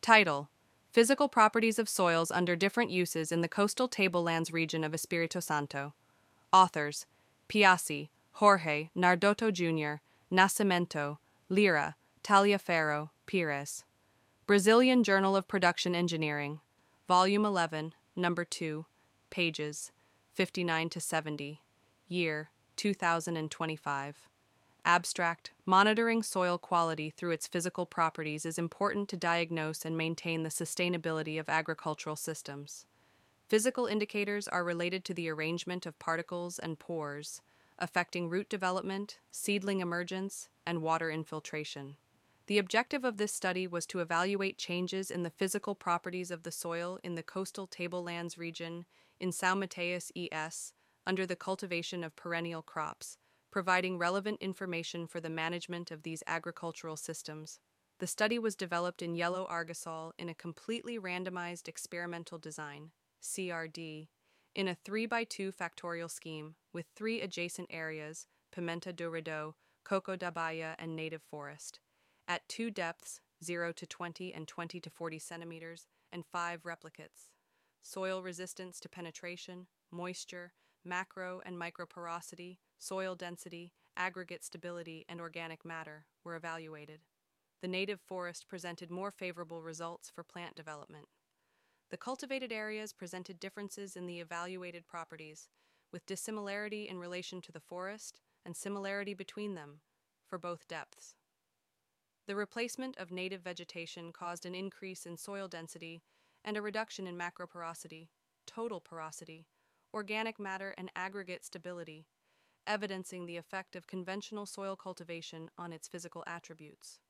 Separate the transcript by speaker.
Speaker 1: Title: Physical Properties of Soils Under Different Uses in the Coastal Tablelands Region of Espírito Santo. Authors: Piassi, Jorge, Nardoto Jr., Nascimento, Lira, Taliaferro, Pires. Brazilian Journal of Production Engineering, Volume 11, Number 2, pages 59 to 70, year 2025. Abstract: Monitoring soil quality through its physical properties is important to diagnose and maintain the sustainability of agricultural systems. Physical indicators are related to the arrangement of particles and pores, affecting root development, seedling emergence, and water infiltration. The objective of this study was to evaluate changes in the physical properties of the soil in the coastal tablelands region in São Mateus ES under the cultivation of perennial crops, providing relevant information for the management of these agricultural systems. The study was developed in yellow argisol in a completely randomized experimental design, CRD, in a 3x2 factorial scheme with 3 adjacent areas, Pimenta do Rideau, Coco da Baia, and native forest, at 2 depths, 0 to 20 and 20 to 40 centimeters, and 5 replicates. Soil resistance to penetration, moisture, macro and microporosity, soil density, aggregate stability, and organic matter were evaluated. The native forest presented more favorable results for plant development. The cultivated areas presented differences in the evaluated properties, with dissimilarity in relation to the forest and similarity between them for both depths. The replacement of native vegetation caused an increase in soil density and a reduction in macroporosity, total porosity, organic matter, and aggregate stability, evidencing the effect of conventional soil cultivation on its physical attributes.